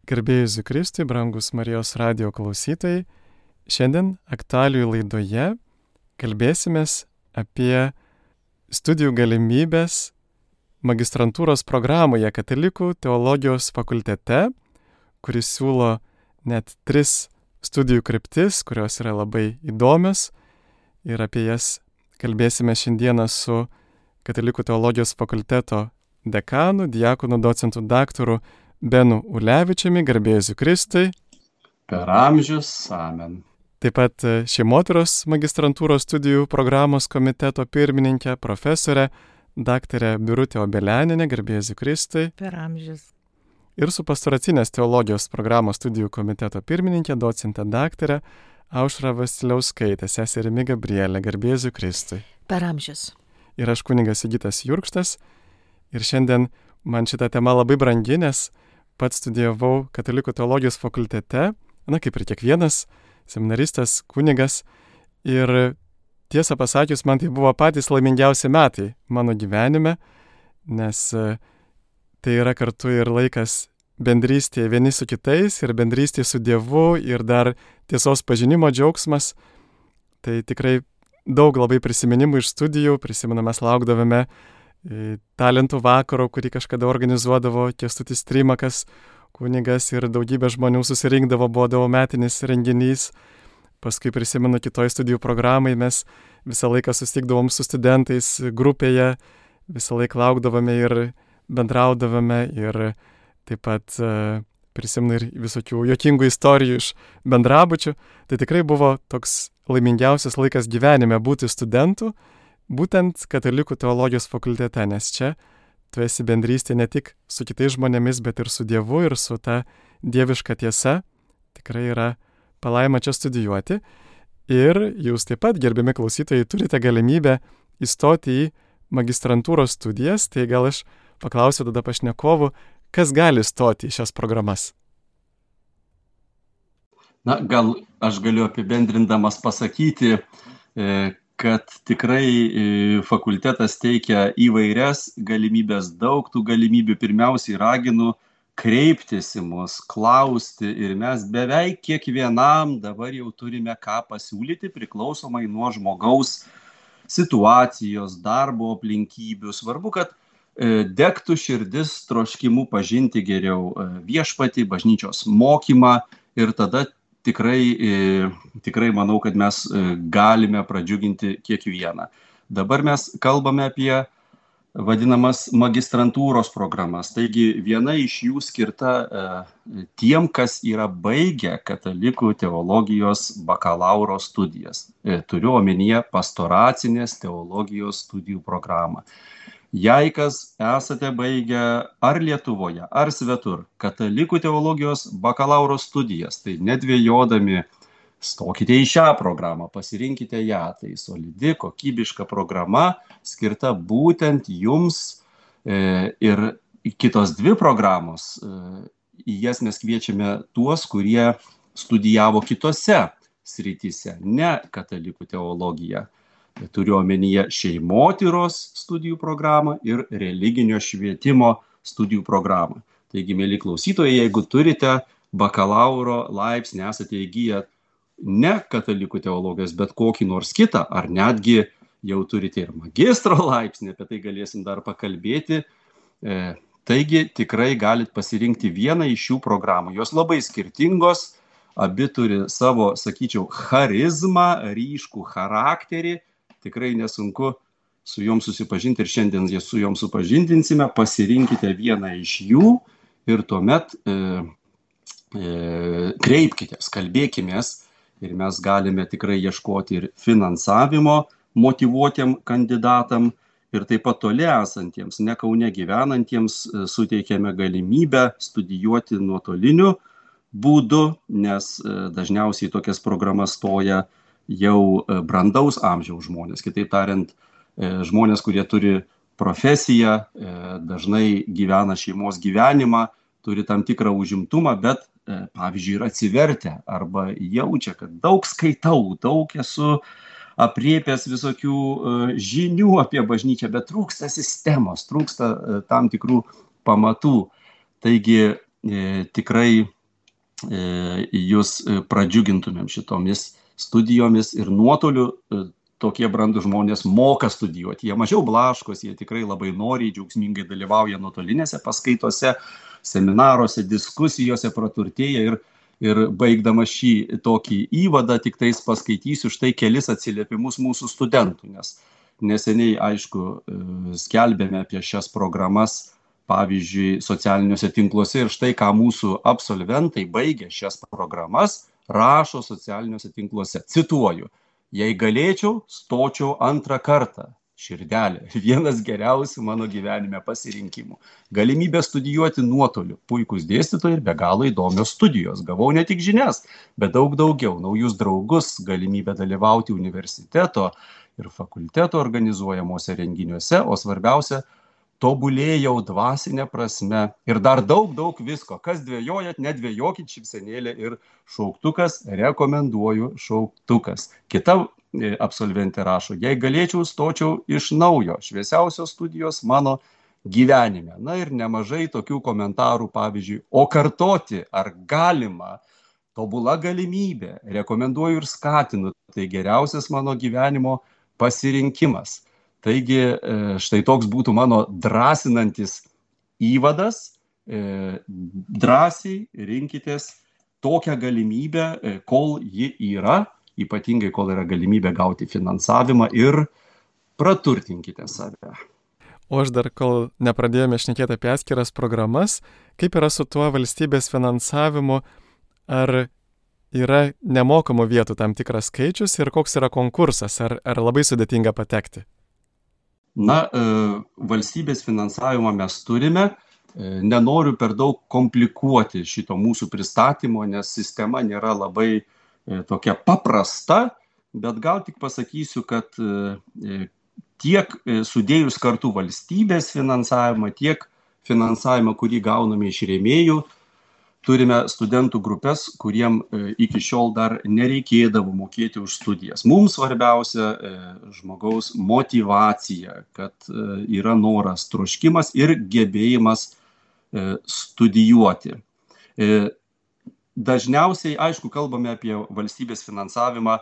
Garbėjai Jėzui Kristui, brangus Marijos radijo klausytojai, šiandien aktualijų laidoje kalbėsimės apie studijų galimybės magistrantūros programoje Katalikų teologijos fakultete, kuris siūlo net 3 studijų kryptis, kurios yra labai įdomios, ir apie jas kalbėsime šiandieną su Katalikų teologijos fakulteto dekanu, diakonu, docentu daktaru Benu Ulevičiumi. Garbėjai Jėzui Kristui. Per amžius, amen. Taip pat Šeimotyros magistrantūros studijų programos komiteto pirmininkė, profesorė, daktarė Birutė Obelianinė. Garbėjai Jėzui Kristui. Per amžius. Ir su pastoracinės teologijos programos studijų komiteto pirmininkė, docentė daktarė Aušra Vasiliauskaitė, seserimi Gabrielė. Garbėjai Jėzui Kristui. Per amžius. Ir aš kunigas Sigitas Jurkštas. Ir šiandien man šita tema labai brangi, nes pats studijavau Katalikų teologijos fakultete, kaip ir kiekvienas seminaristas, kunigas. Ir tiesą pasakius, man tai buvo patys laimingiausi metai mano gyvenime, nes tai yra kartu ir laikas bendrystėje vieni su kitais, ir bendrystėje su Dievu, ir dar tiesos pažinimo džiaugsmas. Tai tikrai daug labai prisiminimų iš studijų. Prisimenu, mes laukdavome talentų vakaro, kurį kažkada organizuodavo Kęstutis Trimakas, kunigas, ir daugybė žmonių susirinkdavo, buvo metinis renginys. Paskui prisimenu, kitoj studijų programai mes visą laiką susitikdavom su studentais grupėje, visą laiką laukdavome ir bendraudavome, ir taip pat prisimenu ir visokių juokingų istorijų iš bendrabučių. Tai tikrai buvo toks laimingiausias laikas gyvenime būti studentu, būtent Katalikų teologijos fakultete, nes čia tu esi bendrystė ne tik su kitais žmonėmis, bet ir su Dievu ir su ta dieviška tiesa. Tikrai yra palaima čia studijuoti. Ir jūs taip pat, gerbiami klausytojai, turite galimybę įstoti į magistrantūros studijas. Tai gal aš paklausiu tada pašnekovų, kas gali stoti į šias programas? Gal aš galiu apibendrindamas pasakyti, kad tikrai fakultetas teikia įvairias galimybės, daug tų galimybių. Pirmiausiai raginu kreiptis į mus, klausti, ir mes beveik kiekvienam dabar jau turime ką pasiūlyti, priklausomai nuo žmogaus situacijos, darbo aplinkybių. Svarbu, kad degtų širdis troškimu pažinti geriau viešpatį, bažnyčios mokymą, ir tada tikrai manau, kad mes galime pradžiuginti kiekvieną. Dabar mes kalbame apie vadinamas magistrantūros programas. Taigi viena iš jų skirta tiem, kas yra baigę Katalikų teologijos bakalauro studijas. Turiu omenyje pastoracinės teologijos studijų programą. Jei kas esate baigę ar Lietuvoje, ar svetur Katalikų teologijos bakalauro studijas, tai nedvejodami stokite į šią programą, pasirinkite ją. Tai solidi, kokybiška programa, skirta būtent jums. Ir kitos 2 programos, į jas mes kviečiame tuos, kurie studijavo kitose srityse, ne Katalikų teologiją. Turiu omenyje šeimotyros studijų programą ir religinio švietimo studijų programą. Taigi, mėly klausytojai, jeigu turite bakalauro laipsnį, esate įgiję ne Katalikų teologijos, bet kokį nors kitą, ar netgi jau turite ir magistro laipsnį, apie tai galėsim dar pakalbėti. Taigi, tikrai galite pasirinkti vieną iš šių programų. Jos labai skirtingos, abi turi savo, sakyčiau, charizmą, ryškų charakterį. Tikrai nesunku su joms susipažinti, ir šiandien su joms supažindinsime. Pasirinkite vieną iš jų ir tuomet kreipkitės, kalbėkimės, ir mes galime tikrai ieškoti ir finansavimo motyvuotiem kandidatam, ir taip pat toli esantiems, ne Kaune gyvenantiems, suteikiame galimybę studijuoti nuotoliniu būdu, nes dažniausiai tokias programas stoja jau brandaus amžiaus žmonės. Kitaip tariant, žmonės, kurie turi profesiją, dažnai gyvena šeimos gyvenimą, turi tam tikrą užimtumą, bet, pavyzdžiui, yra atsivertę arba jaučia, kad daug skaitau, daug esu apriepęs visokių žinių apie bažnyčią, bet trūksta sistemos, trūksta tam tikrų pamatų. Taigi tikrai jūs pradžiugintumėm šitomis studijomis ir nuotoliu. Tokie brandūs žmonės moka studijuoti, jie mažiau blaškos, jie tikrai labai noriai, džiaugsmingai dalyvauja nuotolinėse paskaitose, seminaruose, diskusijose, praturtėja ir baigdama šį tokį įvadą, tik tais paskaitysiu štai kelis atsiliepimus mūsų studentų, nes neseniai, aišku, skelbėme apie šias programas, pavyzdžiui, socialiniuose tinkluose ir štai ką mūsų absolventai baigę šias programas rašo socialiniuose tinkluose. Cituoju: jei galėčiau, stočiau antrą kartą. Širdelė. Vienas geriausių mano gyvenime pasirinkimų. Galimybė studijuoti nuotoliu. Puikūs dėstytojai ir be galo įdomios studijos. Gavau ne tik žinias, bet daug daugiau. Naujus draugus, galimybę dalyvauti universiteto ir fakulteto organizuojamuose renginiuose, o svarbiausia, tobulėjau dvasinė prasme ir dar daug visko. Kas dvejojat, nedvejokit, šypsenėlė ir šauktukas, rekomenduoju šauktukas. Kita absolventė rašo: jei galėčiau, stočiau iš naujo, šviesiausios studijos mano gyvenime. Na ir nemažai tokių komentarų, pavyzdžiui, o kartoti ar galima, tobula galimybė, rekomenduoju ir skatinu, tai geriausias mano gyvenimo pasirinkimas. Taigi štai toks būtų mano drąsinantis įvadas. Drąsiai rinkitės tokią galimybę, kol ji yra, ypatingai kol yra galimybė gauti finansavimą, ir praturtinkite save. O aš dar, kol nepradėjome šnekėti apie atskiras programas, kaip yra su tuo valstybės finansavimu, ar yra nemokamų vietų tam tikras skaičius ir koks yra konkursas, ar labai sudėtinga patekti? Na, valstybės finansavimą mes turime. Nenoriu per daug komplikuoti šito mūsų pristatymo, nes sistema nėra labai tokia paprasta, bet gal tik pasakysiu, kad tiek sudėjus kartu valstybės finansavimą, tiek finansavimą, kurį gauname iš rėmėjų, turime studentų grupės, kuriem iki šiol dar nereikėdavo mokėti už studijas. Mums svarbiausia žmogaus motyvacija, kad yra noras, troškimas ir gebėjimas studijuoti. Dažniausiai, aišku, kalbame apie valstybės finansavimą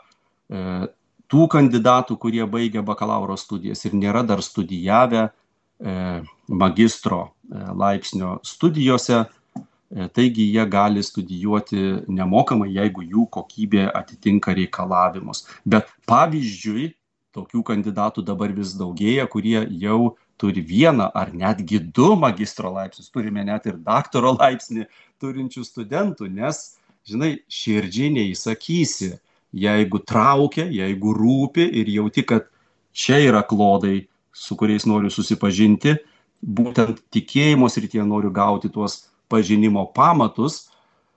tų kandidatų, kurie baigia bakalauro studijas ir nėra dar studijavę magistro laipsnio studijose. Taigi jie gali studijuoti nemokamai, jeigu jų kokybė atitinka reikalavimus. Bet pavyzdžiui, tokių kandidatų dabar vis daugėja, kurie jau turi 1 ar netgi 2 magistro laipsnius. Turime net ir daktaro laipsnį turinčių studentų, nes, žinai, širdžiai neįsakysi, jeigu traukia, jeigu rūpi ir jauti, kad čia yra klodai, su kuriais noriu susipažinti, būtent tikėjimo srityje noriu gauti tuos pažinimo pamatus,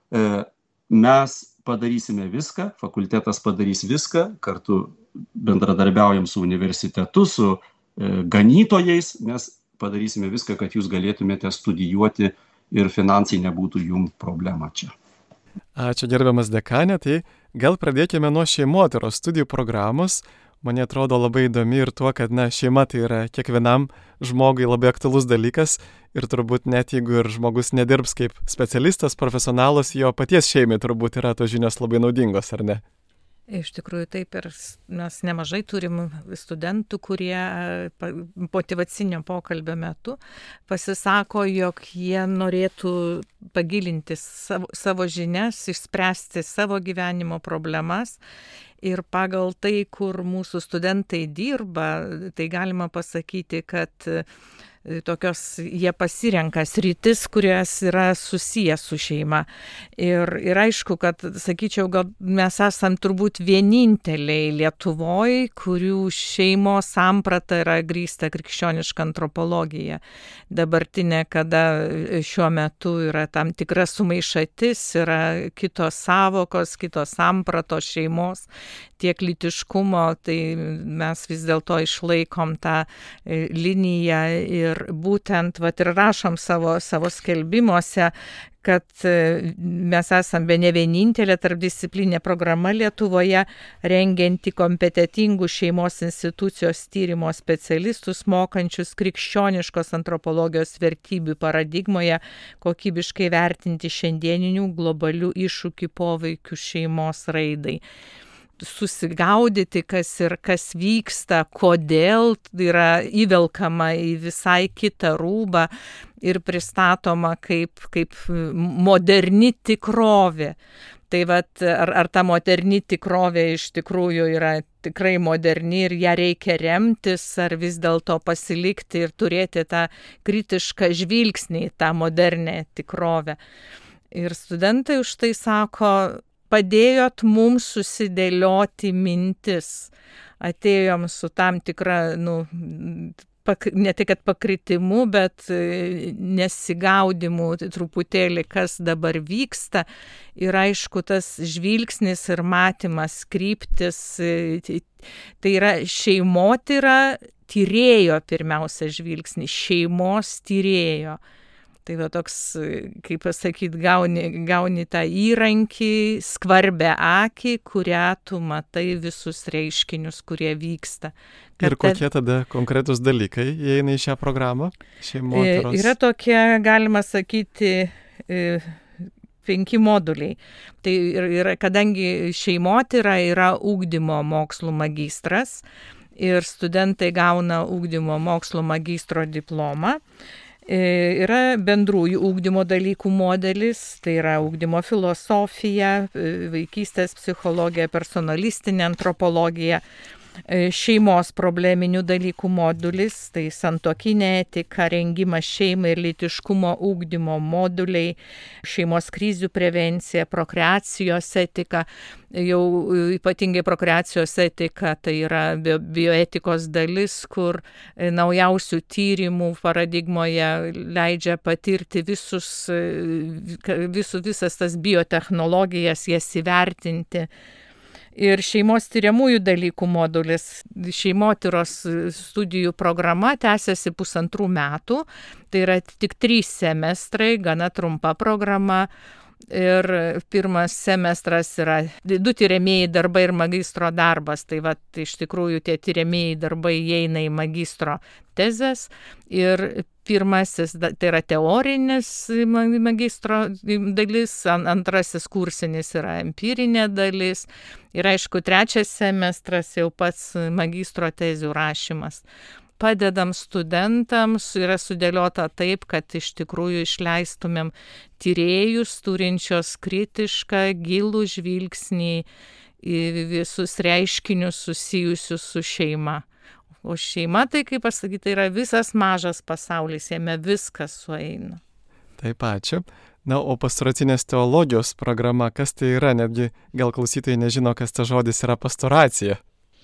mes padarysime viską, fakultetas padarys viską, kartu bendradarbiaujam su universitetu, su ganytojais, mes padarysime viską, kad jūs galėtumėte studijuoti ir finansai nebūtų jums problema čia. Ačiū gerbiamas dekanė, tai gal pradėkime nuo šeimotyros studijų programos. Man atrodo labai įdomi ir tuo, kad šeima tai yra kiekvienam žmogui labai aktualus dalykas ir turbūt net jeigu ir žmogus nedirbs kaip specialistas, profesionalas, jo paties šeimai turbūt yra tos žinios labai naudingos, ar ne? Iš tikrųjų taip, ir mes nemažai turim studentų, kurie motyvacinio pokalbio metu pasisako, jog jie norėtų pagilinti savo žinias, išspręsti savo gyvenimo problemas. Ir pagal tai, kur mūsų studentai dirba, tai galima pasakyti, kad jie pasirenka sritis, kurios yra susijęs su šeima. Ir aišku, kad, sakyčiau, gal mes esam turbūt vieninteliai Lietuvoje, kurių šeimos samprata yra grįsta krikščioniška antropologija. Dabartinė, kada šiuo metu yra tam tikra sumaišatis, yra kitos savokos, kitos sampratos šeimos, tiek lytiškumo, tai mes vis dėlto išlaikom tą liniją ir būtent ir rašom savo skelbimuose, kad mes esam bene vienintelė tarpdisciplinė programa Lietuvoje, rengianti kompetitingų šeimos institucijos tyrimo specialistus, mokančius krikščioniškos antropologijos vertybių paradigmoje kokybiškai vertinti šiandieninių globalių iššūkių poveikių šeimos raidai. Susigaudyti, kas vyksta, kodėl yra įvelkama į visai kitą rūbą ir pristatoma kaip moderni tikrovė. Tai ar ta moderni tikrovė iš tikrųjų yra tikrai moderni ir ją reikia remtis, ar vis dėlto pasilikti ir turėti tą kritišką žvilgsnį į tą modernę tikrovę. Ir studentai už tai sako, padėjot mums susidėlioti mintis. Atėjom su tam tikra, ne tik pakritimu, bet nesigaudimu truputėlį, kas dabar vyksta. Ir aišku, tas žvilgsnis ir matymas, kryptis, tai yra šeimotyra tyrėjo pirmiausia žvilgsnis, šeimos tyrėjo. Tai toks, kaip pasakyti, gauni tą įrankį, skvarbę akį, kurią tu matai visus reiškinius, kurie vyksta. Ir kokie tada konkretus dalykai įeina į šią programą? Šeimotyros? Yra tokie, galima sakyti, 5 moduliai. Tai yra, kadangi šeimotyra yra ugdymo mokslų magistras ir studentai gauna ugdymo mokslų magistro diplomą, yra bendrųjų ugdymo dalykų modelis, tai yra ugdymo filosofija, vaikystės psichologija, personalistinė antropologija, šeimos probleminių dalykų modulis, tai santuokinė etika, rengimas šeimai ir lytiškumo ugdymo moduliai, šeimos krizių prevencija, prokreacijos etika, jau ypatingai prokreacijos etika, tai yra bioetikos dalis, kur naujausių tyrimų paradigmoje leidžia patirti visas tas biotechnologijas, jas įvertinti. Ir šeimos tyriamųjų dalykų modulis, šeimotyros studijų programa tęsiasi 1,5 metų, tai yra tik 3 semestrai, gana trumpa programa. Ir pirmas semestras yra 2 tiriamieji darbai ir magistro darbas, tai iš tikrųjų tie tiriamieji darbai įeina į magistro tezes. Ir pirmasis, tai yra teorinis magistro dalis, antrasis kursinis yra empirinė dalis. Ir aišku, 3 semestras jau pats magistro tezių rašymas. Padedam studentams, yra sudėliota taip, kad iš tikrųjų išleistumėm tyrėjus turinčios kritišką, gilų žvilgsnį į visus reiškinius susijusius su šeima. O šeima, tai kaip pasakyti, yra visas mažas pasaulis, jame viskas sueina. Taip, ačiū. Na, o pastoracinės teologijos programa, kas tai yra? Netgi gal klausytojai nežino, kas ta žodis yra pastoracija.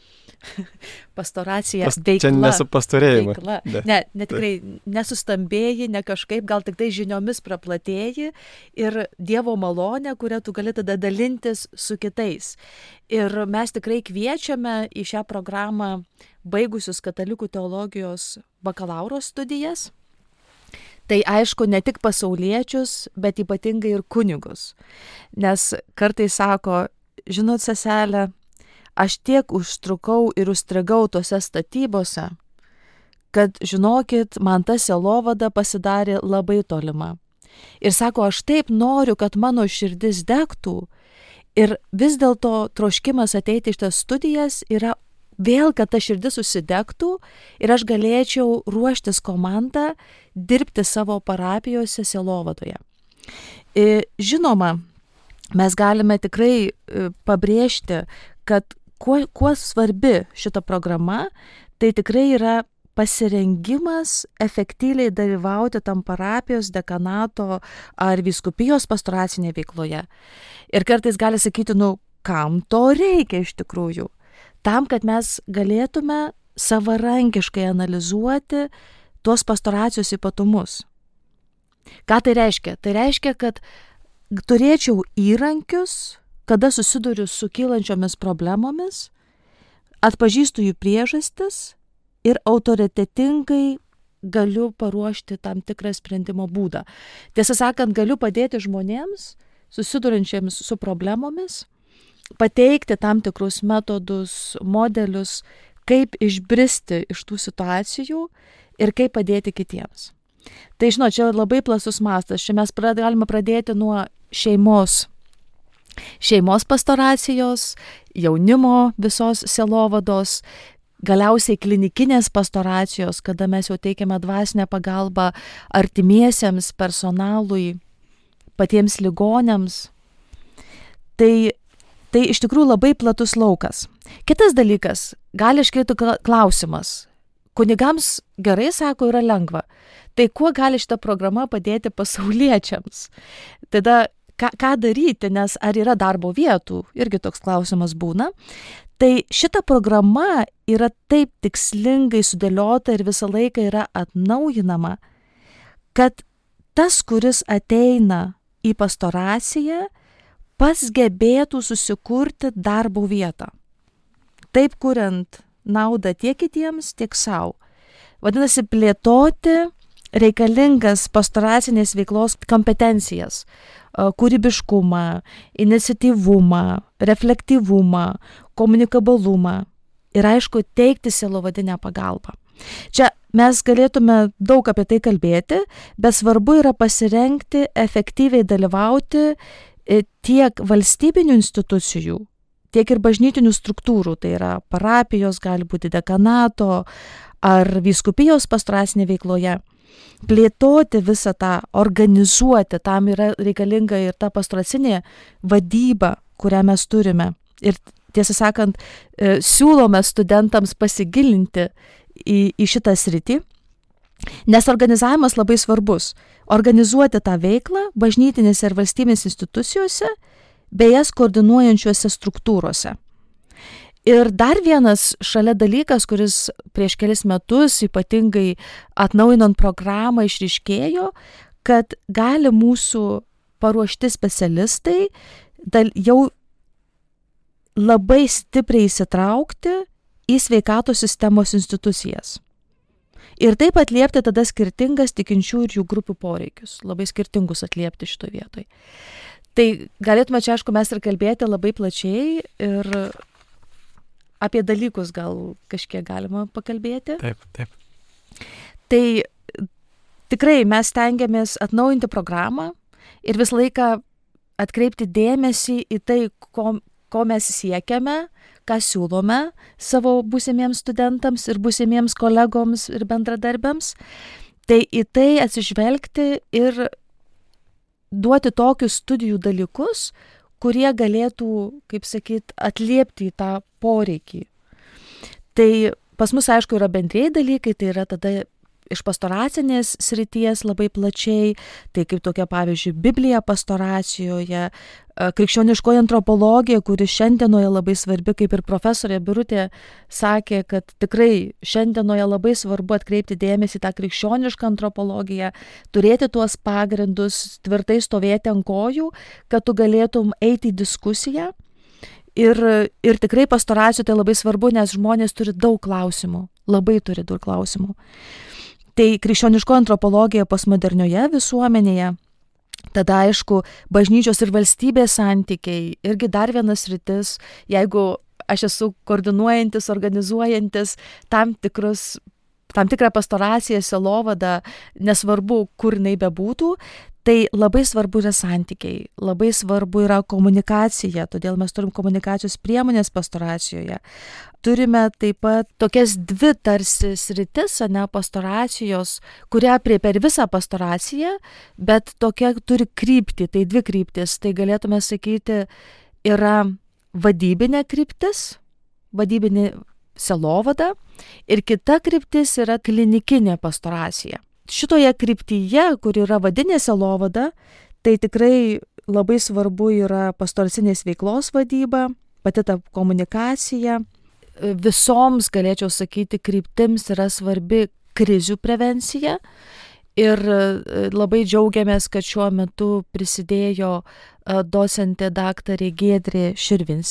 Pastoracija, veikla. Čia nesu pastorėjimą. Ne tikrai nesustambėji, ne kažkaip, gal tik tai žiniomis praplatėji ir Dievo malonė, kurią tu gali tada dalintis su kitais. Ir mes tikrai kviečiame į šią programą baigusius katalikų teologijos bakalauro studijas. Tai aišku, ne tik pasauliečius, bet ypatingai ir kunigus. Nes kartais sako, žinot, seselė, aš tiek užtrukau ir užstrigau tose statybose, kad, žinokit, man ta sielovada pasidarė labai tolima. Ir sako, aš taip noriu, kad mano širdis degtų. Ir vis dėlto troškimas ateiti iš tas studijas yra vėl, kad ta širdis užsidegtų ir aš galėčiau ruoštis komandą, dirbti savo parapijose sielovadoje. Žinoma, mes galime tikrai pabrėžti, kad kuo svarbi šita programa, tai tikrai yra pasirengimas efektyviai dalyvauti tam parapijos, dekanato ar vyskupijos pastoracinėje veikloje. Ir kartais gali sakyti, kam to reikia iš tikrųjų? Tam, kad mes galėtume savarankiškai analizuoti tuos pastoracijos ypatumus. Ką tai reiškia? Tai reiškia, kad turėčiau įrankius, kada susiduriu su kylančiomis problemomis, atpažįstu jų priežastis ir autoritetingai galiu paruošti tam tikrą sprendimo būdą. Tiesą sakant, galiu padėti žmonėms, susidurinčiams su problemomis, pateikti tam tikrus metodus, modelius, kaip išbristi iš tų situacijų ir kaip padėti kitiems. Tai žinot, čia labai platus mastas. Čia mes galime pradėti nuo šeimos pastoracijos, jaunimo visos sielovados, galiausiai klinikinės pastoracijos, kada mes jau teikiame dvasinę pagalbą artimiesiems, personalui, patiems ligoniams. Tai iš tikrųjų labai platus laukas. Kitas dalykas, gali iškilti klausimas. Kunigams gerai, sako, yra lengva. Tai kuo gali šita programa padėti pasauliečiams? Tada ką daryti, nes ar yra darbo vietų? Irgi toks klausimas būna. Tai šita programa yra taip tikslingai sudėliota ir visą laiką yra atnaujinama, kad tas, kuris ateina į pastoraciją, pats gebėtų susikurti darbo vietą. Taip kuriant naudą tiek kitiems, tiek savo. Vadinasi, plėtoti reikalingas pastoracinės veiklos kompetencijas, kūrybiškumą, iniciatyvumą, reflektyvumą, komunikabilumą ir aišku, teikti sielovadinę pagalbą. Čia mes galėtume daug apie tai kalbėti, bet svarbu yra pasirengti efektyviai dalyvauti tiek valstybinių institucijų, tiek ir bažnytinių struktūrų, tai yra parapijos, gali būti dekanato ar vyskupijos pastoracinė veikloje. Plėtoti visą tą, organizuoti, tam yra reikalinga ir ta pastoracinė vadyba, kurią mes turime. Ir tiesą sakant, siūlome studentams pasigilinti į šitą sritį, nes organizavimas labai svarbus. Organizuoti tą veiklą bažnytinėse ir valstybinėse institucijose, bei jas koordinuojančiuose struktūrose. Ir dar vienas šalia dalykas, kuris prieš kelis metus ypatingai atnaujinant programą išryškėjo, kad gali mūsų paruošti specialistai jau labai stipriai įsitraukti į sveikatos sistemos institucijas. Ir taip atliepti tada skirtingas tikinčių ir jų grupių poreikius. Labai skirtingus atliepti šitoje vietoje. Tai galėtume čia, aišku, mes ir kalbėti labai plačiai ir apie dalykus gal kažkiek galima pakalbėti. Taip. Tai tikrai mes stengiamės atnaujinti programą ir visą laiką atkreipti dėmesį į tai, ko mes siekiame, ką siūlome savo būsimiems studentams ir būsimiems kolegoms ir bendradarbiams. Tai į tai atsižvelgti ir duoti tokius studijų dalykus, kurie galėtų, kaip sakyt, atliepti į tą poreikį. Tai pas mus, aišku, yra bendrieji dalykai, tai yra tada iš pastoracinės srities labai plačiai, tai kaip tokia, pavyzdžiui, Biblija pastoracijoje, krikščioniškoji antropologija, kuri šiandienoje labai svarbi, kaip ir profesorė Birutė sakė, kad tikrai šiandienoje labai svarbu atkreipti dėmesį į tą krikščionišką antropologiją, turėti tuos pagrindus, tvirtai stovėti ant kojų, kad tu galėtum eiti į diskusiją. Ir tikrai pastoracijų tai labai svarbu, nes žmonės turi daug klausimų, labai turi daug klausimų. Tai krikščioniško antropologija postmodernioje visuomenėje, tada aišku, bažnyčios ir valstybės santykiai, irgi dar vienas sritis, jeigu aš esu koordinuojantis, organizuojantis tam tikrą pastoraciją, sielovadą, nesvarbu, kur jinai bebūtų, tai labai svarbu yra santykiai, labai svarbu yra komunikacija, todėl mes turim komunikacijos priemonės pastoracijoje. Turime taip pat tokias dvi tarsi sritis, pastoracijos, kurie apriepia per visą pastoraciją, bet tokia turi kryptį, tai dvi kryptis. Tai galėtume sakyti, yra vadybinė kryptis, vadybinė sielovada ir kita kryptis yra klinikinė pastoracija. Šitoje kryptyje, kur yra vadinė sielovada, tai tikrai labai svarbu yra pastoracinės veiklos vadyba, pati ta komunikacija. Visoms, galėčiau sakyti, kryptims yra svarbi krizių prevencija ir labai džiaugiamės, kad šiuo metu prisidėjo docentė daktarė Giedrė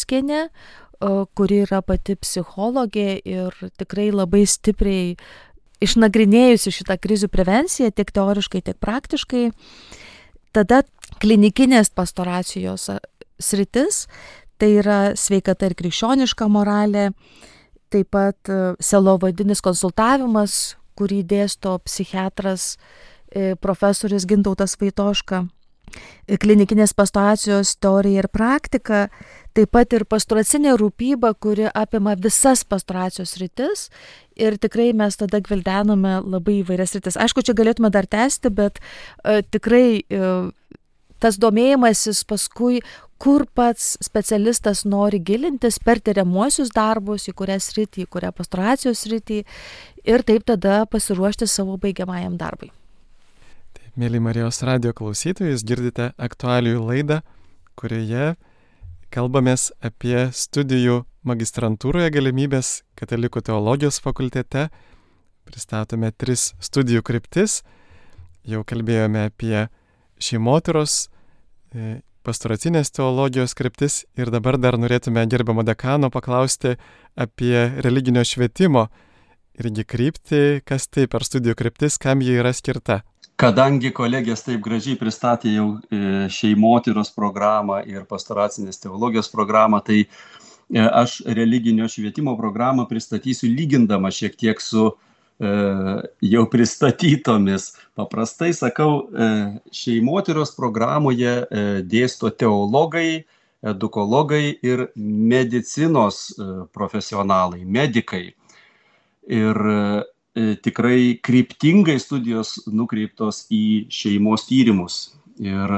Širvinskienė, kuri yra pati psichologė ir tikrai labai stipriai išnagrinėjusi šitą krizių prevenciją tiek teoriškai, tiek praktiškai, tada klinikinės pastoracijos sritis, tai yra sveikata ir krikščioniška moralė, taip pat sielovadinis konsultavimas, kurį dėsto psichiatras profesorius Gintautas Vaitoška, klinikinės pastoracijos teorija ir praktika, taip pat ir pastoracinė rūpyba, kuri apima visas pastoracijos sritis ir tikrai mes tada gvildename labai įvairias sritis. Aišku, čia galėtume dar tęsti, bet tikrai tas domėjimasis paskui, kur pats specialistas nori gilintis per tyriamuosius darbus, į kurią sritį, į kurią pastoracijos sritį ir taip tada pasiruošti savo baigiamajam darbui. Taip, mėly Marijos radijo klausytojai, jūs girdite aktualijų laidą, kurioje kalbamės apie studijų magistrantūroje galimybės Katalikų teologijos fakultete. Pristatome 3 studijų kryptis. Jau kalbėjome apie šeimotyros, pastoracinės teologijos kryptis ir dabar dar norėtume gerbiamo dekano paklausti apie religinio švietimo irgi kryptį, kas tai per studijų kryptis, kam ji yra skirta. Kadangi kolegės taip gražiai pristatė jau šeimotyros programą ir pastoracinės teologijos programą, tai aš religinio švietimo programą pristatysiu lygindama šiek tiek su jau pristatytomis. Paprastai sakau, šeimotyros programoje dėsto teologai, edukologai ir medicinos profesionalai, medikai. Ir tikrai kryptingai studijos nukreiptos į šeimos tyrimus. Ir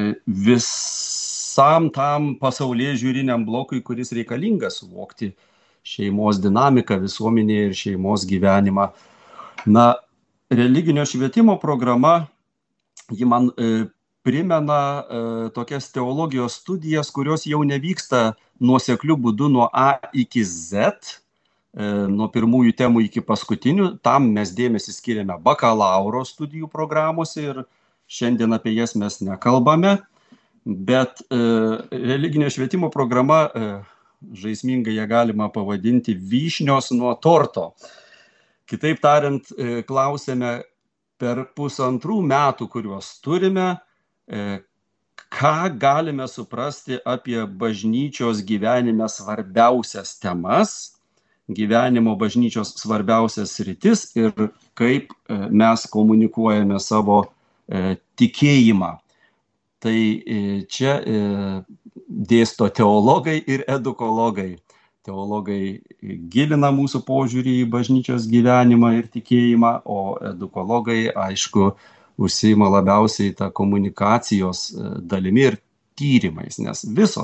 visam tam pasaulėžiūriniam blokui, kuris reikalingas suvokti šeimos dinamiką visuomenėje ir šeimos gyvenimą. Na, religinio švietimo programa, ji man primena tokias teologijos studijas, kurios jau nevyksta nuosekliu būdu nuo A iki Z, nuo pirmųjų temų iki paskutinių. Tam mes dėmesį skiriame bakalauro studijų programose ir šiandien apie jas mes nekalbame, bet religinio švietimo programa, žaismingai ją galima pavadinti vyšnios nuo torto. Kitaip tariant, klausėme per 1,5 metų, kuriuos turime, ką galime suprasti apie bažnyčios gyvenime svarbiausias temas, gyvenimo bažnyčios svarbiausias sritis ir kaip mes komunikuojame savo tikėjimą. Tai čia dėsto teologai ir edukologai. Teologai gilina mūsų požiūrį į bažnyčios gyvenimą ir tikėjimą, o edukologai, aišku, užsiima labiausiai tą komunikacijos dalimi ir tyrimais, nes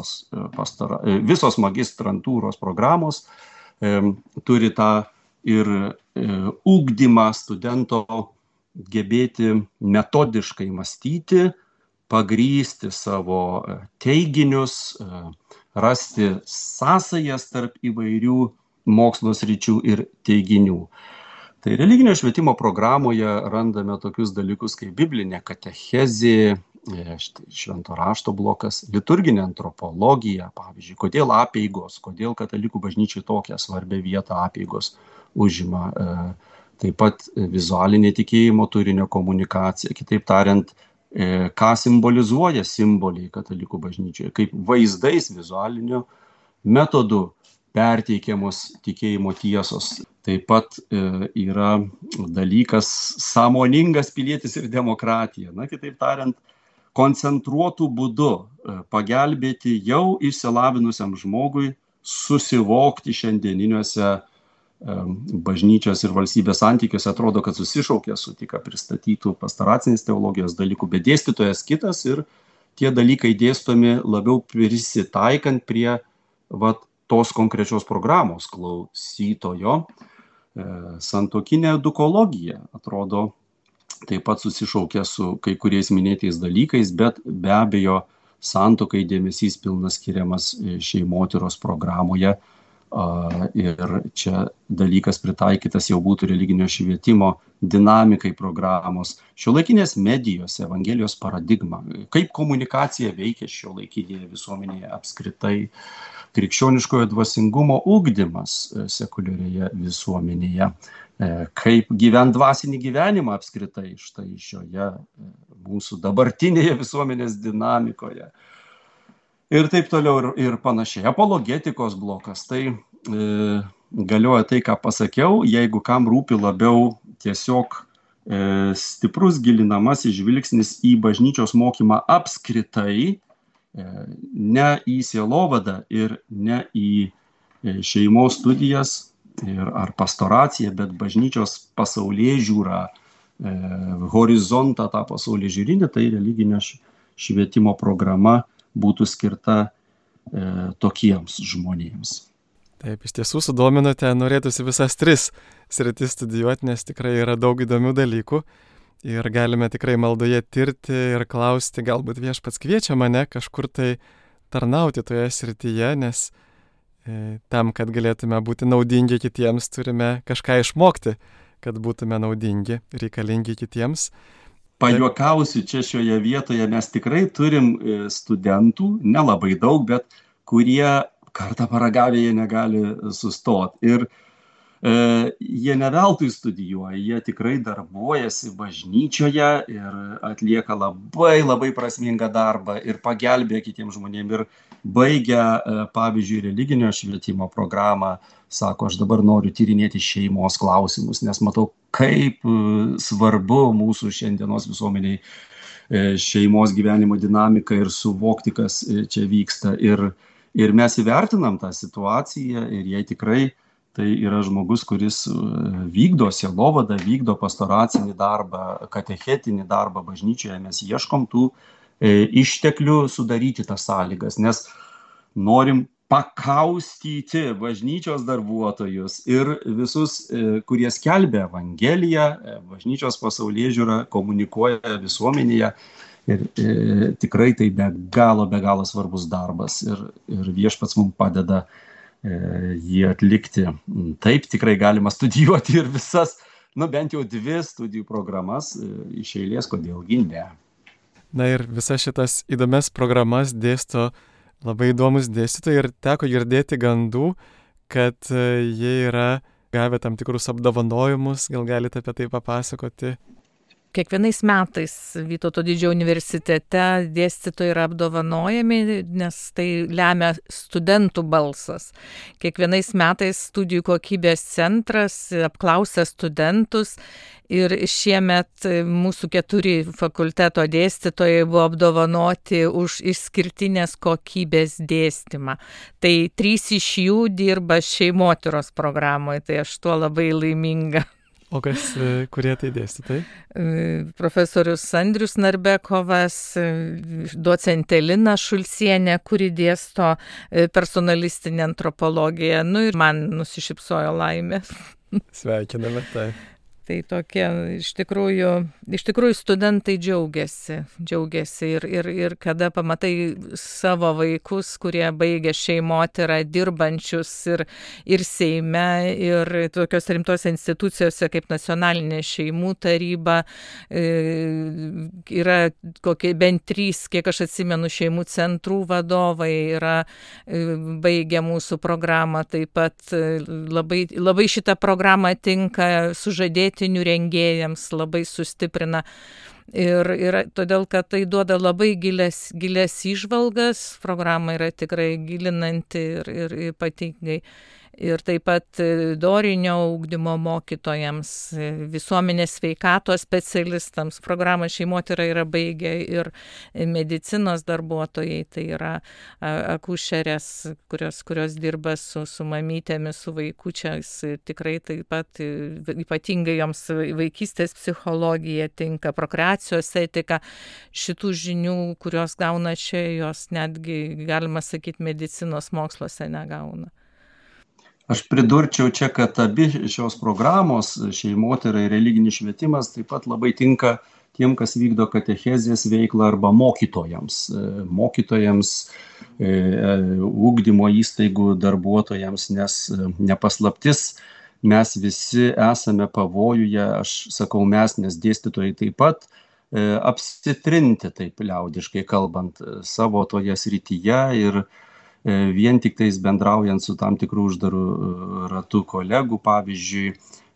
visos magistrantūros programos turi tą ir ugdymą studento gebėti metodiškai mąstyti, pagrįsti savo teiginius, rasti sąsajas tarp įvairių mokslo sričių ir teiginių. Tai religinio švietimo programoje randame tokius dalykus kaip biblinė katechezė, švento rašto blokas, liturginė antropologija, pavyzdžiui, kodėl apeigos, kodėl katalikų bažnyčiai tokią svarbią vietą apeigos užima, taip pat vizualinė tikėjimo turinio komunikacija, kitaip tariant, ką simbolizuoja simboliai katalikų bažnyčioje, kaip vaizdais vizualiniu metodu perteikiamos tikėjimo tiesos. Taip pat yra dalykas sąmoningas pilietis ir demokratija. Na, kitaip tariant, koncentruotų būdu pagelbėti jau išsilavinusiam žmogui susivokti šiandieniniuose bažnyčios ir valstybės santykiuose. Atrodo, kad susišaukia su tik pristatytų pastoracinės teologijos dalykų, bet dėstytojas kitas ir tie dalykai dėstomi labiau prisitaikant prie tos konkrečios programos klausytojo. Santuokinė edukologija, atrodo, taip pat susišaukia su kai kuriais minėtais dalykais, bet be abejo santuokai dėmesys pilnas skiriamas šeimotyros programoje. Ir čia dalykas pritaikytas jau būtų religinio švietimo dinamikai programos. Šiuolaikinės medijos, Evangelijos paradigma, kaip komunikacija veikia šiuolaikinėje visuomenėje apskritai, krikščioniškojo dvasingumo ugdymas sekuliarioje visuomenėje. kaip gyventi dvasinį gyvenimą apskritai štai šioje mūsų dabartinėje visuomenės dinamikoje. Ir taip toliau ir panašiai. Apologetikos blokas. Tai galioja tai, ką pasakiau, jeigu kam rūpi labiau tiesiog stiprus gilinamasis žvilgsnis į bažnyčios mokymą apskritai, ne į sielovadą ir ne į šeimos studijas ar pastoraciją, bet bažnyčios pasaulėžiūrą, horizontą tą pasaulėžiūrinį, tai religinio švietimo programa būtų skirta tokiems žmonėms. Taip, iš tiesų sudominote, norėtųsi visas 3 sritis studijuoti, nes tikrai yra daug įdomių dalykų ir galime tikrai maldoje tirti ir klausti, galbūt viešpats kviečia mane kažkur tai tarnauti toje srityje, nes tam, kad galėtume būti naudingi kitiems, turime kažką išmokti, kad būtume naudingi, reikalingi kitiems. Pajuokausiu čia šioje vietoje, mes tikrai turim studentų, nelabai daug, bet kurie kartą paragavę jie negali sustoti. Ir jie ne veltui studijuoja, jie tikrai darbuojasi bažnyčioje ir atlieka labai prasmingą darbą ir pagelbėja kitiems žmonėms. Ir baigę, pavyzdžiui, religinio švietimo programą, sako, aš dabar noriu tyrinėti šeimos klausimus, nes matau, kaip svarbu mūsų šiandienos visuomeniai šeimos gyvenimo dinamika ir suvokti, kas čia vyksta. Ir mes įvertinam tą situaciją ir jei tikrai tai yra žmogus, kuris vykdo sielovadą, vykdo pastoracinį darbą, katechetinį darbą bažnyčioje, mes ieškom tų išteklių sudaryti tas sąlygas, nes norim pakaustyti bažnyčios darbuotojus ir visus, kurie skelbia Evangeliją, bažnyčios pasaulėžiūrą, komunikuoja visuomenėje. Ir tikrai tai be galo svarbus darbas ir viešpats mums padeda jį atlikti. Taip, tikrai galima studijuoti ir visas, bent jau 2 studijų programas iš eilės, kodėlgi ne. Na ir visas šitas įdomias programas dėsto labai įdomus dėstytojai ir teko girdėti gandų, kad jie yra gavę tam tikrus apdovanojimus, gal galite apie tai papasakoti? Kiekvienais metais Vytauto Didžiojo universitete dėstytojai yra apdovanojami, nes tai lemia studentų balsas. Kiekvienais metais studijų kokybės centras apklausia studentus ir šiemet mūsų 4 fakulteto dėstytojai buvo apdovanoti už išskirtinės kokybės dėstymą. Tai 3 iš jų dirba šeimotyros programoje, tai aš tuo labai laiminga. O kurie tai dėstytojai? Profesorius Andrius Narbekovas, docentė Lina Šulcienė, kuri dėsto personalistinę antropologiją. Ir man nusišypsojo laimė. Sveikiname, tai. Tai tokie, iš tikrųjų studentai džiaugiasi ir kada pamatai savo vaikus, kurie baigia šeimotyrą, dirbančius ir Seime, ir tokios rimtos institucijose kaip Nacionalinė šeimų taryba, yra kokie bent 3, kiek aš atsimenu, šeimų centrų vadovai yra baigę mūsų programą, taip pat labai šitą programą tinka sužadėti rengėjams, labai sustiprina ir todėl, kad tai duoda labai gilias įžvalgas, programa yra tikrai gilinanti ir ypatingai. Ir taip pat dorinio ugdymo mokytojams, visuomenės sveikatos specialistams. Programą šeimotyra yra baigę ir medicinos darbuotojai, tai yra akušerės, kurios dirba su mamytėmis, su vaikučiais. Tikrai taip pat ypatingai joms vaikystės psichologija tinka, prokreacijos etika. Šitų žinių, kurios gauna čia, jos netgi, galima sakyti, medicinos moksluose negauna. Aš pridurčiau čia, kad abi šios programos, šeimotyra ir religinis švietimas, taip pat labai tinka tiem, kas vykdo katechezės veiklą arba mokytojams, ugdymo įstaigų darbuotojams, nes nepaslaptis, mes visi esame pavojuje, aš sakau mes, nes dėstytojai taip pat, apsitrinti, taip liaudiškai kalbant, savo toje srityje ir vien tik tais bendraujant su tam tikrų uždarų ratų kolegų, pavyzdžiui,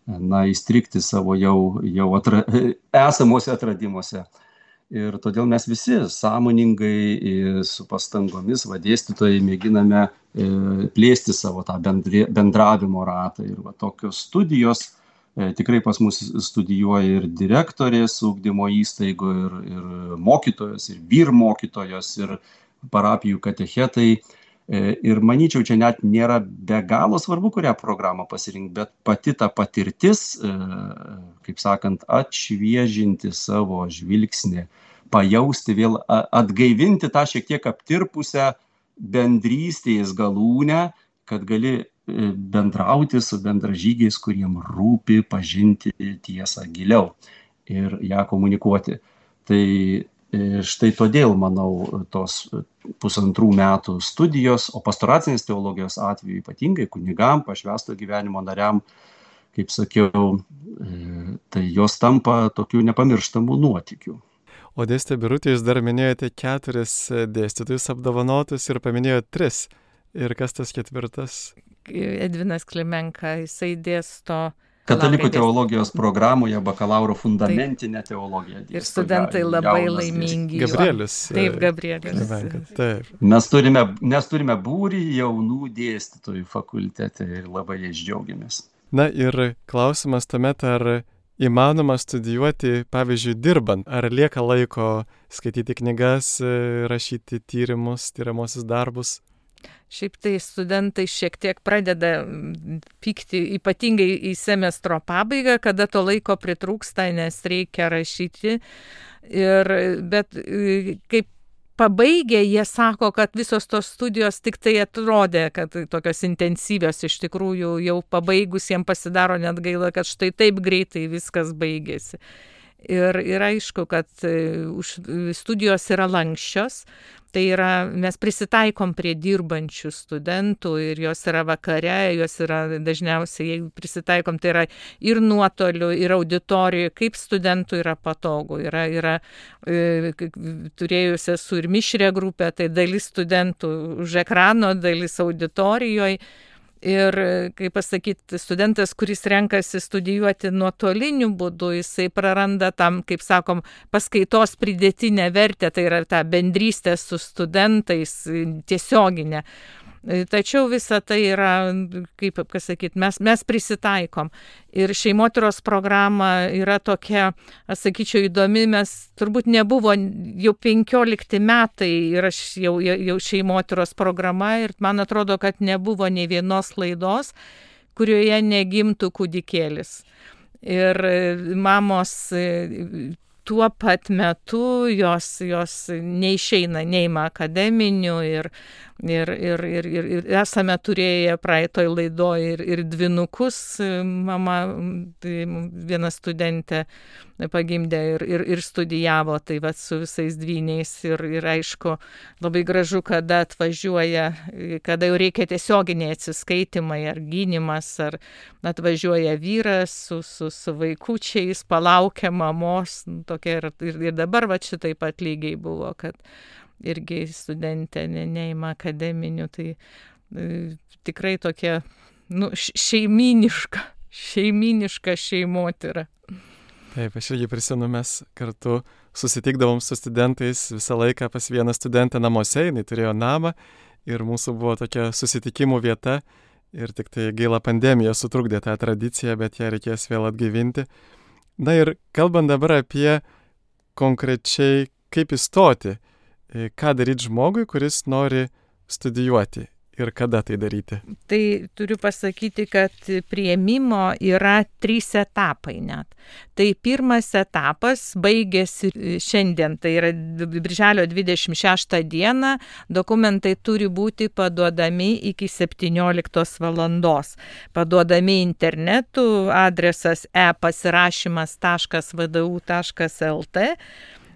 įstrigti savo jau esamuose atradimuose. Ir todėl mes visi sąmoningai su pastangomis, dėstytojai, mėginame plėsti savo tą bendravimo ratą. Ir tokios studijos, tikrai pas mus studijuoja ir direktorės ugdymo įstaigų, ir mokytojos, ir vyrmokytojos, ir parapijų katechetai. Ir manyčiau, čia net nėra be galo svarbu, kurią programą pasirinkti, bet pati ta patirtis, kaip sakant, atšviežinti savo žvilgsnį, pajausti vėl, atgaivinti tą šiek tiek aptirpusią bendrystės galūnę, kad gali bendrauti su bendražygiais, kuriem rūpi pažinti tiesą giliau ir ją komunikuoti. Tai štai todėl, manau, tos 1,5 metų studijos, o pastoracinės teologijos atveju ypatingai kunigam, pašvęsto gyvenimo nariam, kaip sakiau, tai jos tampa tokių nepamirštamų nuotykių. O dėstė Birutė, jūs dar minėjote 4 dėstytojus apdovanotus ir paminėjote 3. Ir kas tas 4? Edvinas Klimenka, jisai dėsto Katalikų teologijos programoje bakalauro fundamentinę teologiją. Ir studentai labai laimingi. Gabrielius. Taip, Gabrielius. Taip. Mes turime būrį jaunų dėstytojų fakultete ir labai jais džiaugiamės. Na ir klausimas tuomet, ar įmanoma studijuoti, pavyzdžiui, dirbant, ar lieka laiko skaityti knygas, rašyti tyrimus, tyriamosius darbus? Šiaip tai studentai šiek tiek pradeda pykti, ypatingai į semestro pabaigą, kada to laiko pritrūksta, nes reikia rašyti. Bet kaip pabaigę, jie sako, kad visos tos studijos tik tai atrodė, kad tokios intensyvios, iš tikrųjų jau pabaigus jiems pasidaro net gaila, kad štai taip greitai viskas baigėsi. Ir aišku, kad studijos yra lanksčios, tai yra, mes prisitaikom prie dirbančių studentų ir jos yra vakare, jos yra dažniausiai, jeigu prisitaikom, tai yra ir nuotoliu, ir auditorijoje, kaip studentų yra patogu. Yra turėjusi esu ir mišrią grupę, tai dalis studentų už ekrano, dalis auditorijoje. Ir, kaip pasakyti, studentas, kuris renkasi studijuoti nuotoliniu būdu, jisai praranda tam, kaip sakom, paskaitos pridėtinę vertę, tai yra ta bendrystė su studentais tiesioginė. Tačiau visa tai yra, kaip pasakyti, mes prisitaikom. Ir šeimotyros programa yra tokia, aš sakyčiau, įdomi, mes turbūt nebuvo jau 15 metai ir aš jau šeimotyros programa ir man atrodo, kad nebuvo nei vienos laidos, kurioje negimtų kūdikėlis. Ir mamos tuo pat metu jos neišeina neima akademinių ir esame turėję praeitoj laidoj ir dvynukus, mama, viena studentė pagimdė ir studijavo, tai vat su visais dvyniais ir aišku, labai gražu, kada atvažiuoja, kada jau reikia tiesioginiai atsiskaitimai ar gynimas, ar atvažiuoja vyras su vaikučiais, palaukia mamos, tokia ir dabar va šitaip pat lygiai buvo, kad irgi studentė neima akademinių, tai tikrai tokia šeiminiška šeimotyra. Taip, aš irgi prisimenu, mes kartu susitikdavom su studentais visą laiką pas vieną studentą namuose, jinai turėjo namą ir mūsų buvo tokia susitikimų vieta ir tik tai gaila pandemija sutrukdė tą tradiciją, bet ją reikės vėl atgaivinti. Na ir kalbant dabar apie konkrečiai kaip įstoti, ką daryti žmogui, kuris nori studijuoti ir kada tai daryti? Tai turiu pasakyti, kad priėmimo yra 3 etapai net. Tai pirmas etapas baigėsi šiandien, tai yra birželio 26 dieną, dokumentai turi būti paduodami iki 17 valandos. Paduodami internetu, adresas e-pasirašymas.vdu.lt.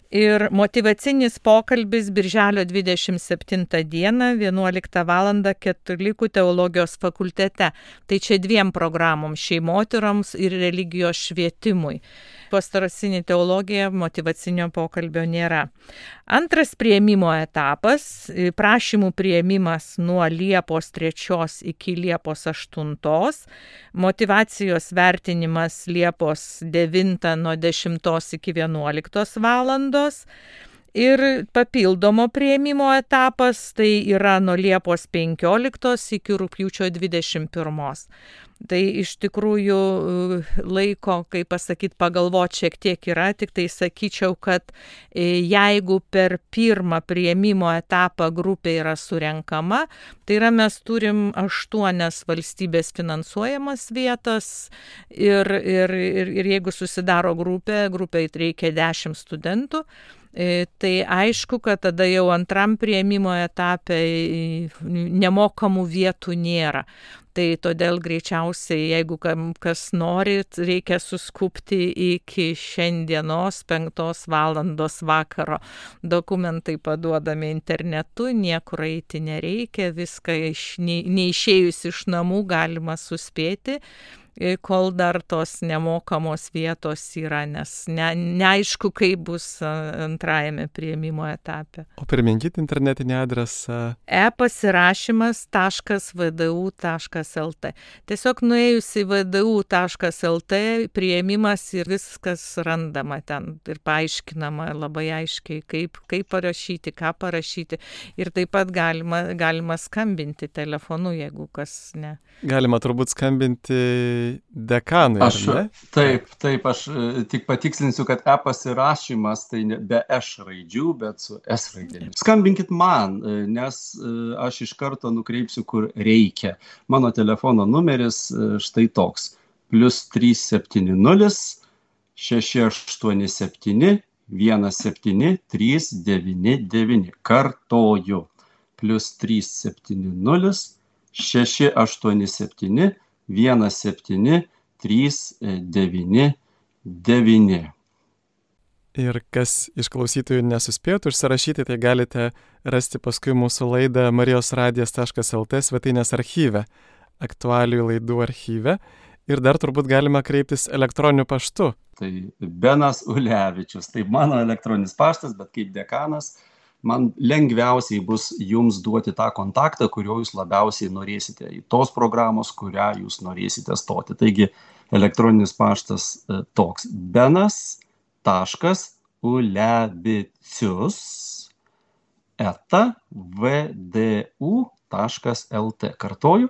Ir motyvacinis pokalbis birželio 27 dieną 11 val. Katalikų teologijos fakultete. Tai čia 2 programom - šeimotyroms ir religijos švietimui. Pastoracinė teologija motyvacinio pokalbio nėra. Antras priėmimo etapas - prašymų priėmimas nuo Liepos 3 iki Liepos 8, motyvacijos vertinimas Liepos 9 nuo 10 iki 11 valandos. Ir papildomo priėmimo etapas tai yra nuo Liepos 15 iki rugpjūčio 21. Tai iš tikrųjų laiko, kaip pasakyti, pagalvoti šiek tiek yra, tik tai sakyčiau, kad jeigu per pirmą priėmimo etapą grupė yra surenkama, tai yra mes turim 8 valstybės finansuojamas vietas ir jeigu susidaro grupiai reikia 10 studentų, tai aišku, kad tada jau antram priėmimo etape nemokamų vietų nėra. Tai todėl greičiausiai, jeigu kas norit, reikia suskupti iki šiandienos 5 valandos vakaro. Dokumentai paduodami internetu, niekur eiti nereikia, viską neišėjus iš namų galima suspėti, kol dar tos nemokamos vietos yra, nes neaišku, kaip bus antrajame priėmimo etape. O priminkit internetinį adresą. e-pasirašymas.vdu.lt. Tiesiog nuėjus į vdu.lt priėmimas ir viskas randama ten ir paaiškinama labai aiškiai, kaip parašyti, ką parašyti. Ir taip pat galima skambinti telefonu, jeigu kas ne. Galima turbūt skambinti dekanui, ar ne? Taip, aš tik patikslinsiu, kad e-pasirašymas tai ne be š raidžių, bet su s raidėmis. Skambinkit man, nes aš iš karto nukreipsiu, kur reikia. Mano telefono numeris štai toks: +370 687 17399. Kartoju. +370 687 17399. Ir kas iš klausytojų nesuspėtų užsirašyti, tai galite rasti paskui mūsų laidą marijosradijas.lt svetainės archyve, aktualijų laidų archyve. Ir dar turbūt galima kreiptis elektroniniu paštu. Tai Benas Ulevičius, tai mano elektroninis paštas, bet kaip dekanas man lengviausiai bus jums duoti tą kontaktą, kurio jūs labiausiai norėsite, į tos programos, kurią jūs norėsite stoti. Taigi elektroninis paštas toks: benas.ulevicius@vdu.lt. Kartoju: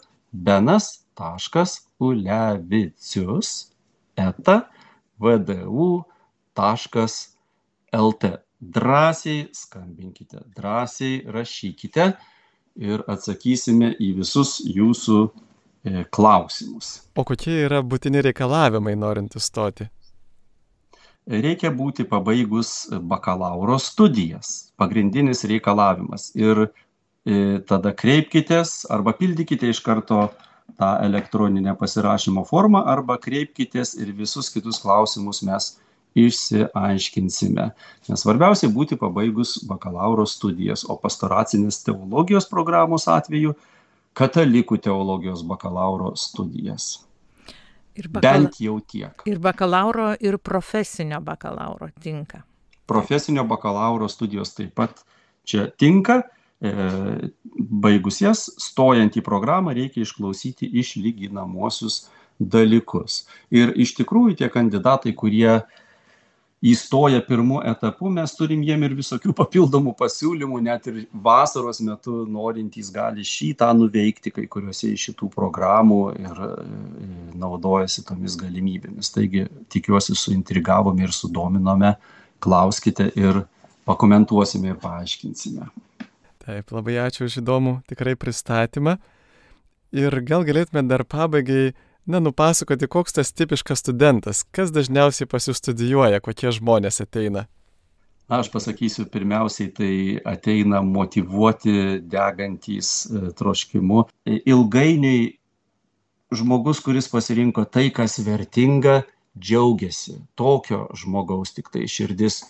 benas.ulevicius@vdu.lt. Drąsiai skambinkite, drąsiai rašykite ir atsakysime į visus jūsų klausimus. O kokie yra būtini reikalavimai norint įstoti? Reikia būti pabaigus bakalauro studijas. Pagrindinis reikalavimas. Ir tada kreipkitės arba pildykite iš karto tą elektroninę pasirašymo formą arba kreipkitės ir visus kitus klausimus mes išsiaiškinsime. Nes svarbiausia būti pabaigus bakalauro studijas, o pastoracinės teologijos programos atveju katalikų teologijos bakalauro studijas. Bent jau tiek. Ir bakalauro, ir profesinio bakalauro tinka. Profesinio bakalauro studijos taip pat čia tinka. Baigus jas, stojant į programą, reikia išklausyti išlyginamosius dalykus. Ir iš tikrųjų tie kandidatai, kurie įstoja pirmu etapu, mes turim jiem ir visokių papildomų pasiūlymų, net ir vasaros metu norintys gali šitą nuveikti kai kuriuose iš šitų programų ir naudojasi tomis galimybėmis. Taigi tikiuosi suintrigavome ir sudominome, klauskite ir pakomentuosime ir paaiškinsime. Taip, labai ačiū už įdomų tikrai pristatymą. Ir gal galėtume dar pabaigai nupasakoti, koks tas tipiškas studentas, kas dažniausiai pas jūs studijuoja, kokie žmonės ateina? Aš pasakysiu, pirmiausiai tai ateina motyvuoti, degantys troškimu. Ilgainiui žmogus, kuris pasirinko tai, kas vertinga, džiaugiasi. Tokio žmogaus tik tai širdis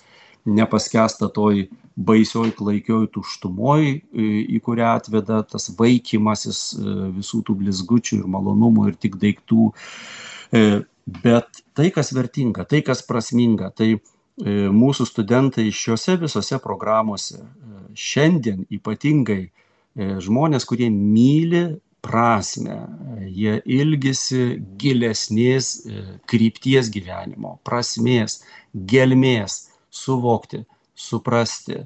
nepaskęsta toj baisioj klaikioj tuštumoj, į kurią atveda tas vaikymasis visų tų blizgučių ir malonumų ir tik daiktų. Bet tai, kas vertinga, tai, kas prasminga, tai mūsų studentai šiuose visose programuose šiandien ypatingai žmonės, kurie myli prasmę, jie ilgisi gilesnės krypties gyvenimo, prasmės, gelmės, suvokti, suprasti,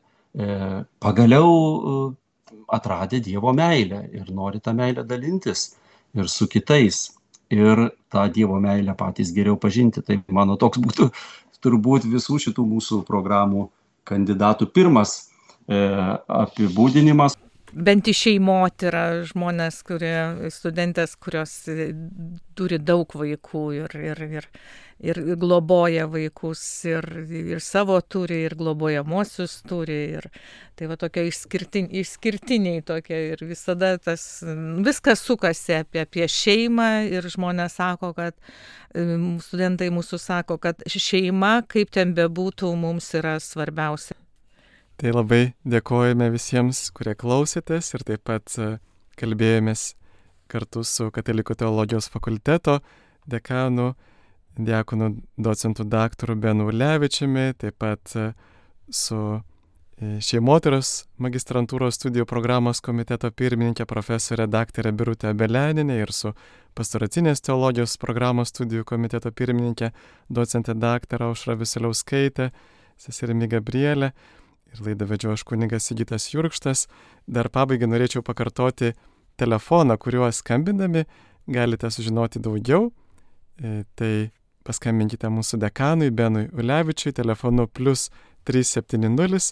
pagaliau atradę Dievo meilę ir nori tą meilę dalintis ir su kitais ir tą Dievo meilę patys geriau pažinti. Tai mano toks būtų turbūt visų šitų mūsų programų kandidatų pirmas apibūdinimas. Bent į šeimotyrą žmonės, studentės, kurios turi daug vaikų ir globoja vaikus, ir savo turi, ir globojamosius turi. Ir tai va tokia išskirtiniai tokia ir visada viskas sukasi apie šeimą ir žmonės sako, kad studentai mūsų sako, kad šeima, kaip ten bebūtų, mums yra svarbiausia. Tai labai dėkojame visiems, kurie klausėtės ir taip pat kalbėjomės kartu su Katalikų teologijos fakulteto dekanu, diakonu docentu daktaru Benu Ulevičiumi, taip pat su šeimotyros magistrantūros studijų programos komiteto pirmininkė profesorė daktarė Birutė Abeleninė ir su pastoracinės teologijos programos studijų komiteto pirmininkė docentė daktarė Aušra Viseliauskaitė, seserimi Gabrielė. Ir laidą vedžiau aš kunigas Sigitas Jurkštas. Dar pabaigai norėčiau pakartoti telefoną, kuriuo skambindami galite sužinoti daugiau. Tai paskambinkite mūsų dekanui Benui Ulevičiui telefonu +370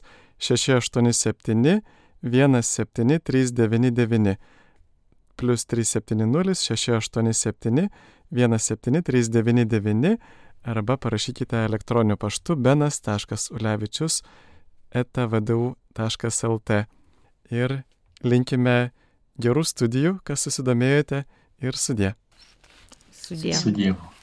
687 17399. +370 687 17399 arba parašykite elektroniniu paštu benas.ulevičius@vdu.lt ir linkime gerų studijų, kas susidomėjote ir sudie. Sudie. Su Dievu.